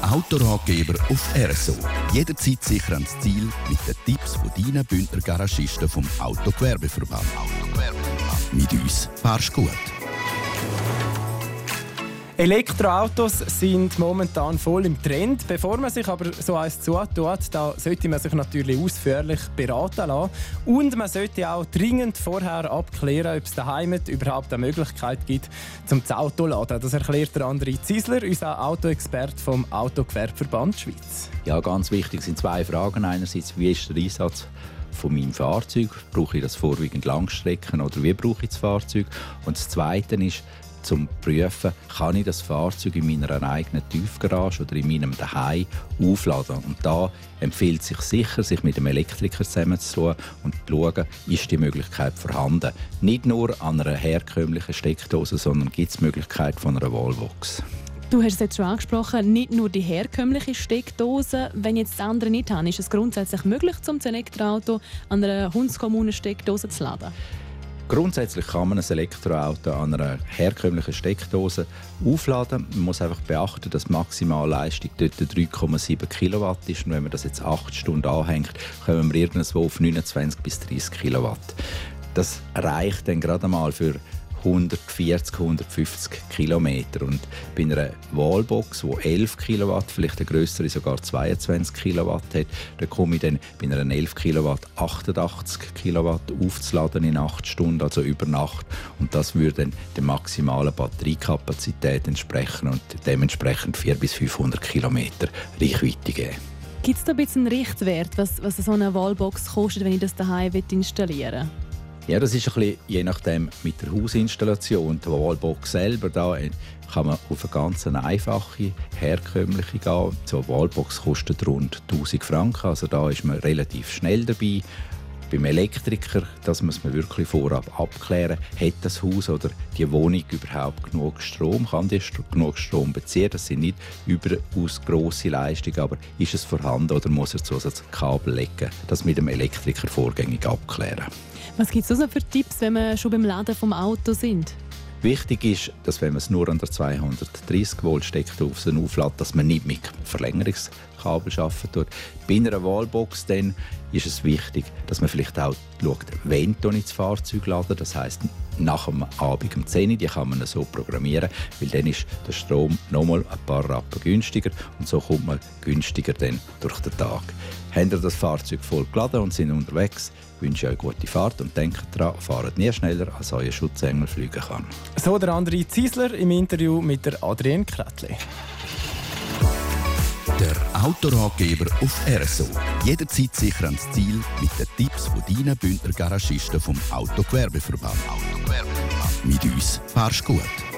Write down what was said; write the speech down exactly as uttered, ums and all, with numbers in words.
Autoratgeber auf R S O. Jederzeit sicher ans Ziel mit den Tipps von deinen Bündner Garagisten vom Autogewerbeverband. Autogewerbeverband. Mit uns fahrst gut. Elektroautos sind momentan voll im Trend. Bevor man sich aber so eins zutut, da sollte man sich natürlich ausführlich beraten lassen. Und man sollte auch dringend vorher abklären, ob es daheim überhaupt eine Möglichkeit gibt, zum das Auto zu laden. Das erklärt der André Ziesler, unser Autoexperte vom Autogewerbeverband Schweiz. Ja, ganz wichtig sind zwei Fragen. Einerseits, wie ist der Einsatz von meinem Fahrzeug? Brauche ich das vorwiegend Langstrecken oder wie brauche ich das Fahrzeug? Und das Zweite ist, zum prüfen, kann ich das Fahrzeug in meiner eigenen Tiefgarage oder in meinem Zuhause aufladen. Und da empfiehlt sich sicher, sich mit dem Elektriker zusammenzutun und zu schauen, ist die Möglichkeit vorhanden. Nicht nur an einer herkömmlichen Steckdose, sondern gibt es die Möglichkeit von einer Wallbox. Du hast es jetzt schon angesprochen, nicht nur die herkömmliche Steckdose. Wenn jetzt das andere nicht haben, ist es grundsätzlich möglich, um das Elektroauto an einer hundskommunen Steckdose zu laden? Grundsätzlich kann man ein Elektroauto an einer herkömmlichen Steckdose aufladen. Man muss einfach beachten, dass die Maximalleistung dort drei Komma sieben Kilowatt ist. Und wenn man das jetzt acht Stunden anhängt, kommen wir irgendwo auf neunundzwanzig bis dreißig Kilowatt. Das reicht dann gerade mal für hundertvierzig, hundertfünfzig Kilometer. Und bei einer Wallbox, die elf Kilowatt, vielleicht eine grössere sogar zweiundzwanzig Kilowatt hat, da komme ich dann bei einer elf Kilowatt achtundachtzig Kilowatt aufzuladen in acht Stunden, also über Nacht. Und das würde dann der maximalen Batteriekapazität entsprechen und dementsprechend vierhundert bis fünfhundert Kilometer Reichweite geben. Gibt es da ein bisschen einen Richtwert, was, was so eine Wallbox kostet, wenn ich das daheim installieren will? Ja, das ist ein bisschen, je nachdem mit der Hausinstallation. Die Wallbox selber, da kann man auf eine ganz einfache, herkömmliche gehen. So eine Wallbox kostet rund tausend Franken, also da ist man relativ schnell dabei. Beim Elektriker, das muss man wirklich vorab abklären, hat das Haus oder die Wohnung überhaupt genug Strom, kann die genug Strom beziehen, das sind nicht überaus grosse Leistungen, aber ist es vorhanden oder muss er Zusatzkabel legen, das mit dem Elektriker vorgängig abklären. Was gibt es also für Tipps, wenn wir schon beim Laden vom Auto sind? Wichtig ist, dass wenn man es nur an der zweihundertdreissig Volt Steckdose auflädt, dass man nicht mit Verlängerungskabel arbeiten tut. Bei einer Wallbox dann ist es wichtig, dass man vielleicht auch schaut, wenn ich das Fahrzeug lade. Das heisst, nach dem Abend um zehn Uhr, die kann man so programmieren, weil dann ist der Strom nochmal ein paar Rappen günstiger und so kommt man günstiger dann durch den Tag. Habt ihr das Fahrzeug voll geladen und sind unterwegs, wünsche ich euch gute Fahrt und denkt daran, fahrt nie schneller, als euer Schutzengel fliegen kann. So der André Ziesler im Interview mit der Adrienne Kretli. Der Autoratgeber auf R S O. Jederzeit sicher ans Ziel mit den Tipps von deinen Bündner Garagisten vom Autogewerbeverband. Autogewerbeverband. Mit uns fahrst gut.